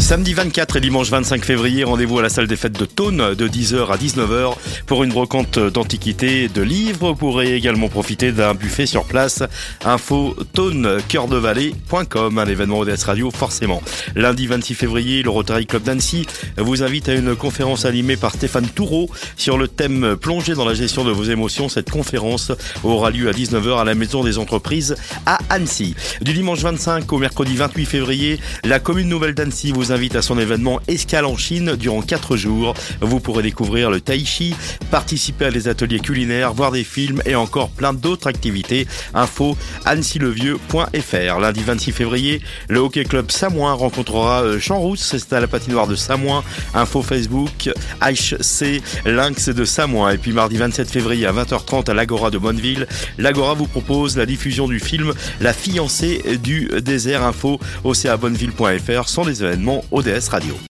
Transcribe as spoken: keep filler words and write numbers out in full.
Samedi vingt-quatre et dimanche vingt-cinq février, rendez-vous à la salle des fêtes de Thônes de dix heures à dix-neuf heures pour une brocante d'antiquités et de livres. Vous pourrez également profiter d'un buffet sur place. Info thônes cœur de vallée point com, un événement O D S Radio forcément. Lundi vingt-six février, le Rotary Club d'Annecy vous invite à une conférence animée par Stéphane Toureau sur le thème Plonger dans la gestion de vos émotions. Cette conférence aura lieu à dix-neuf heures à la Maison des Entreprises à Annecy. Du dimanche vingt-cinq au mercredi vingt-huit février, la commune nouvelle d'Annecy vous invite à son événement Escale en Chine durant quatre jours. Vous pourrez découvrir le tai chi, participer à des ateliers culinaires, voir des films et encore plein d'autres activités. Info annecy le vieux point f r. Lundi vingt-six février, le Hockey Club Samoin rencontrera Champs-Rousse, c'est à la patinoire de Samoin. Info Facebook H C Lynx de Samoin. Et puis mardi vingt-sept février à vingt heures trente à l'Agora de Bonneville, l'Agora vous propose la diffusion du film La fiancée du désert. Info o c a bonneville point f r, sont des événements O D S Radio.